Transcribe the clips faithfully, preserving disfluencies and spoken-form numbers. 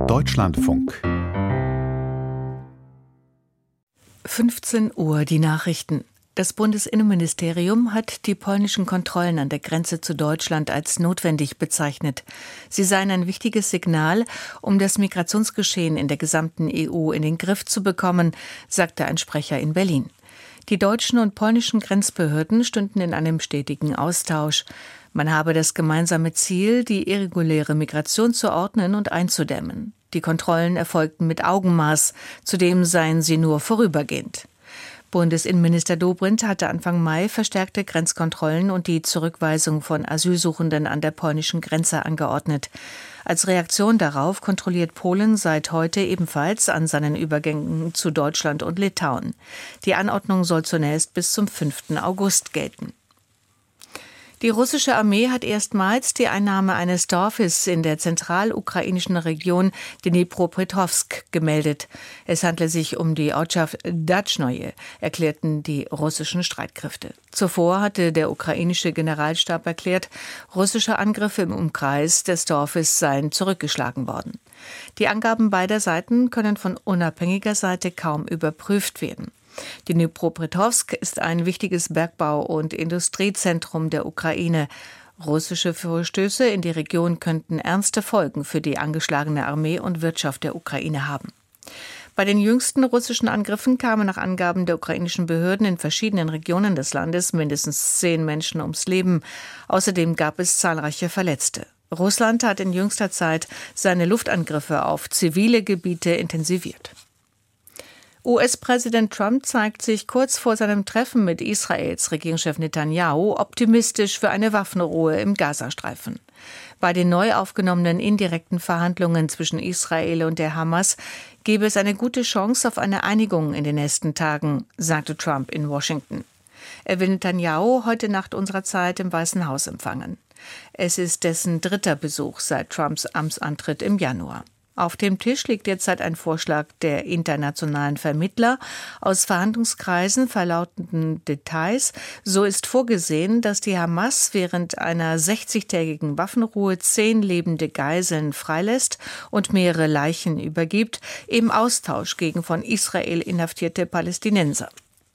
Deutschlandfunk. fünfzehn Uhr, die Nachrichten. Das Bundesinnenministerium hat die polnischen Kontrollen an der Grenze zu Deutschland als notwendig bezeichnet. Sie seien ein wichtiges Signal, um das Migrationsgeschehen in der gesamten E U in den Griff zu bekommen, sagte ein Sprecher in Berlin. Die deutschen und polnischen Grenzbehörden stünden in einem stetigen Austausch. Man habe das gemeinsame Ziel, die irreguläre Migration zu ordnen und einzudämmen. Die Kontrollen erfolgten mit Augenmaß, zudem seien sie nur vorübergehend. Bundesinnenminister Dobrindt hatte Anfang Mai verstärkte Grenzkontrollen und die Zurückweisung von Asylsuchenden an der polnischen Grenze angeordnet. Als Reaktion darauf kontrolliert Polen seit heute ebenfalls an seinen Übergängen zu Deutschland und Litauen. Die Anordnung soll zunächst bis zum fünften August gelten. Die russische Armee hat erstmals die Einnahme eines Dorfes in der zentralukrainischen Region Dnipropetrovsk gemeldet. Es handle sich um die Ortschaft Datschnoje, erklärten die russischen Streitkräfte. Zuvor hatte der ukrainische Generalstab erklärt, russische Angriffe im Umkreis des Dorfes seien zurückgeschlagen worden. Die Angaben beider Seiten können von unabhängiger Seite kaum überprüft werden. Dnipropetrovsk ist ein wichtiges Bergbau- und Industriezentrum der Ukraine. Russische Vorstöße in die Region könnten ernste Folgen für die angeschlagene Armee und Wirtschaft der Ukraine haben. Bei den jüngsten russischen Angriffen kamen nach Angaben der ukrainischen Behörden in verschiedenen Regionen des Landes mindestens zehn Menschen ums Leben. Außerdem gab es zahlreiche Verletzte. Russland hat in jüngster Zeit seine Luftangriffe auf zivile Gebiete intensiviert. U S-Präsident Trump zeigt sich kurz vor seinem Treffen mit Israels Regierungschef Netanyahu optimistisch für eine Waffenruhe im Gazastreifen. Bei den neu aufgenommenen indirekten Verhandlungen zwischen Israel und der Hamas gebe es eine gute Chance auf eine Einigung in den nächsten Tagen, sagte Trump in Washington. Er will Netanyahu heute Nacht unserer Zeit im Weißen Haus empfangen. Es ist dessen dritter Besuch seit Trumps Amtsantritt im Januar. Auf dem Tisch liegt derzeit ein Vorschlag der internationalen Vermittler. Aus Verhandlungskreisen verlautenden Details. So ist vorgesehen, dass die Hamas während einer sechzigtägigen Waffenruhe zehn lebende Geiseln freilässt und mehrere Leichen übergibt, im Austausch gegen von Israel inhaftierte Palästinenser.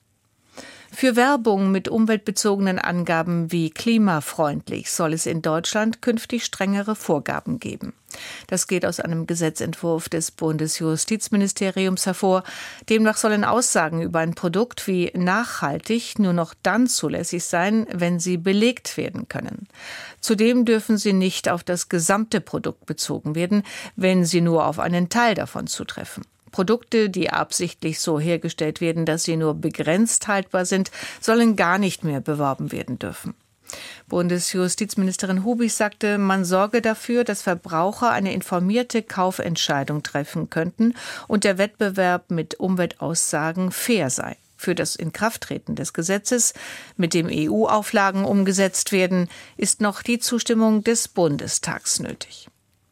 Für Werbung mit umweltbezogenen Angaben wie klimafreundlich soll es in Deutschland künftig strengere Vorgaben geben. Das geht aus einem Gesetzentwurf des Bundesjustizministeriums hervor. Demnach sollen Aussagen über ein Produkt wie nachhaltig nur noch dann zulässig sein, wenn sie belegt werden können. Zudem dürfen sie nicht auf das gesamte Produkt bezogen werden, wenn sie nur auf einen Teil davon zutreffen. Produkte, die absichtlich so hergestellt werden, dass sie nur begrenzt haltbar sind, sollen gar nicht mehr beworben werden dürfen. Bundesjustizministerin Hubich sagte, man sorge dafür, dass Verbraucher eine informierte Kaufentscheidung treffen könnten und der Wettbewerb mit Umweltaussagen fair sei. Für das Inkrafttreten des Gesetzes, mit dem E U-Auflagen umgesetzt werden, ist noch die Zustimmung des Bundestags nötig.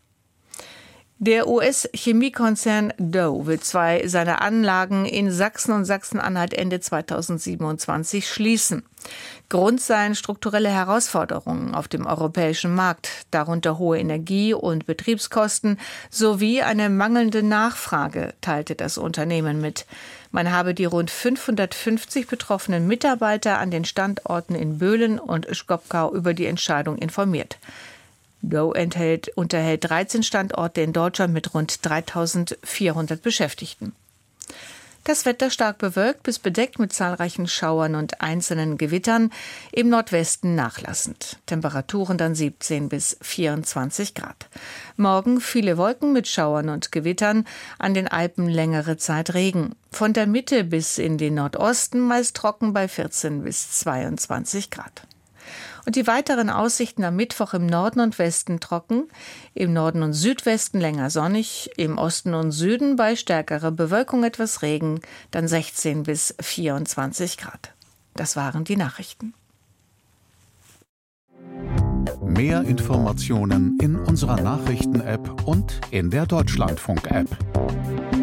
Der U S-Chemiekonzern Dow will zwei seiner Anlagen in Sachsen und Sachsen-Anhalt Ende zweitausendsiebenundzwanzig schließen. Grund seien strukturelle Herausforderungen auf dem europäischen Markt, darunter hohe Energie- und Betriebskosten sowie eine mangelnde Nachfrage, teilte das Unternehmen mit. Man habe die rund fünfhundertfünfzig betroffenen Mitarbeiter an den Standorten in Böhlen und Schkopkau über die Entscheidung informiert. Dow enthält, unterhält dreizehn Standorte in Deutschland mit rund dreitausendvierhundert Beschäftigten. Das Wetter stark bewölkt bis bedeckt mit zahlreichen Schauern und einzelnen Gewittern, im Nordwesten nachlassend. Temperaturen dann siebzehn bis vierundzwanzig Grad. Morgen viele Wolken mit Schauern und Gewittern, an den Alpen längere Zeit Regen. Von der Mitte bis in den Nordosten meist trocken bei vierzehn bis zweiundzwanzig Grad. Und die weiteren Aussichten am Mittwoch im Norden und Westen trocken, im Norden und Südwesten länger sonnig, im Osten und Süden bei stärkerer Bewölkung etwas Regen, dann sechzehn bis vierundzwanzig Grad. Das waren die Nachrichten. Mehr Informationen in unserer Nachrichten-App und in der Deutschlandfunk-App.